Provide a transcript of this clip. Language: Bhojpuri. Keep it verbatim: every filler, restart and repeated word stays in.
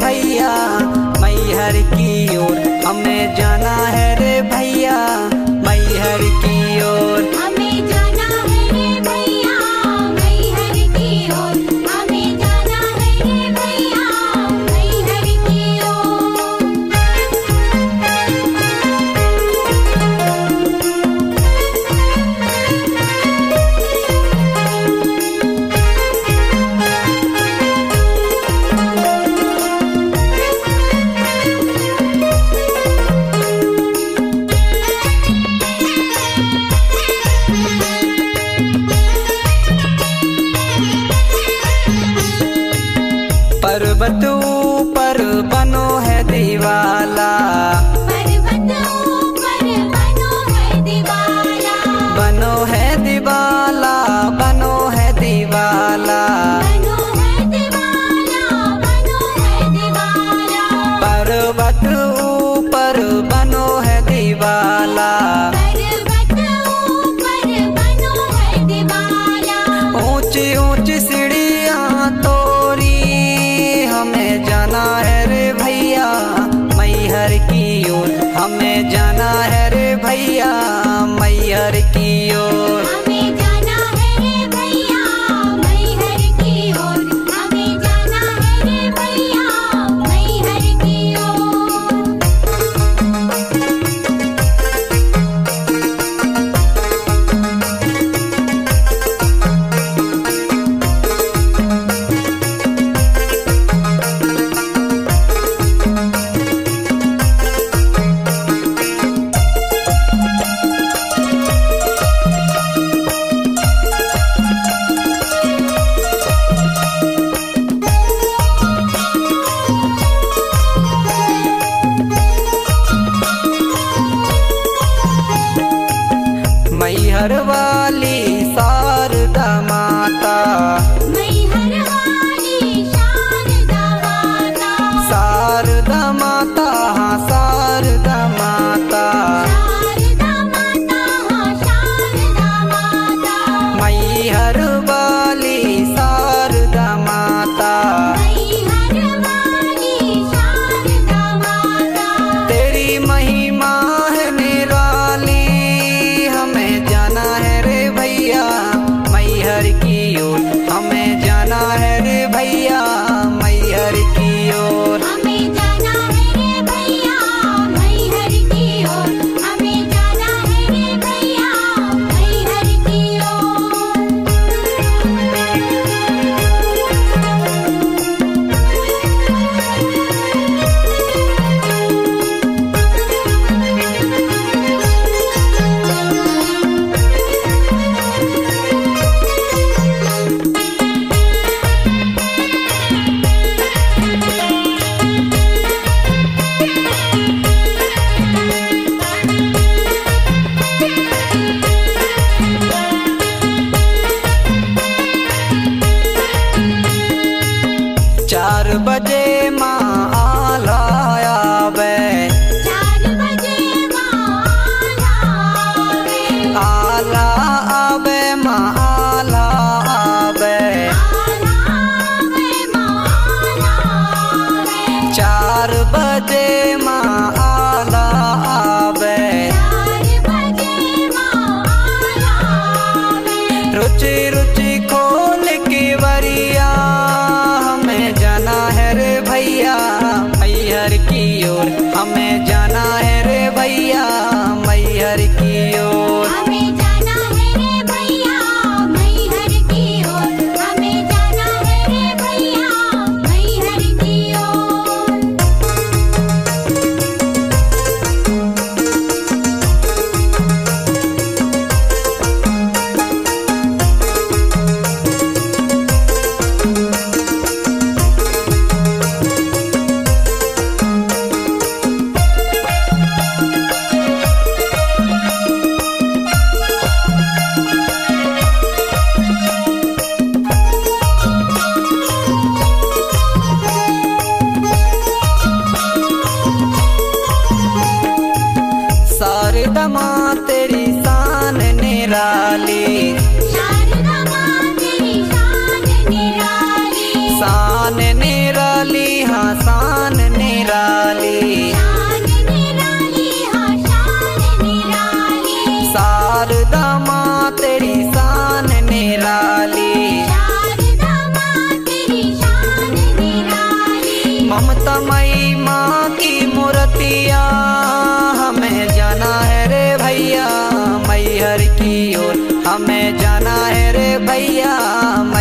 भैया मैहर की ओर हमें जाना है रे भैया मैहर की ओर। हमें जाना है रे भैया मैहर की ओर। हमें जाना है रे भैया मैहर की ओर। पर्वत ऊपर बनो है दीवाला पर्वत ऊपर बनो है दीवाला। बनो है दीवाला बनो है दीवाला बनो है दीवाला बनो है दीवाला। पर्वत ऊपर बनो है दीवाला पर्वत ऊपर बनो है दीवाला। ऊंची ऊंची सीढ़ियां तोरी हमें जाना है रे भैया मैहर की ओर। हमें जाना है रे भैया मैहर की ओर। हमें जाना है रे भैया मैहर की ओर। हमें जाना है रे भैया मैहर की ओर। मैहर वाली शारदा माता मैहर वाली शारदा माता। शारदा माता हाँ शारदा माता शारदा माता हाँ शारदा माता। मैहर वाली शारदा माता मैहर वाली शारदा माता। तेरी महिमा है निराली हमें जाना है रे भैया मैहर की ओर। हमें जाना है रे भैया मैहर की ओर। हमें जाना है रे भैया मैहर की ओर। हमें जाना है रे भैया मैहर की ओर। चार बजे माँ आला आवे चार बजे माला आवे। आला आवे माँ आला आवे आला आवे माला आवे। चार बजे माँ आला आवे चार बजे माला आवे। रुचि रुचि खोल के वरिया हमें जाना है रे भैया मैहर की ओर। हमें जाना है रे भैया मैहर की ओर। हमें जाना है रे भैया मैहर की ओर। हमें जाना है रे भैया मैहर की ओर। मई माँ की मूर्तिया, हमें जाना है रे भैया मैहर की ओर, हमें जाना है रे भैया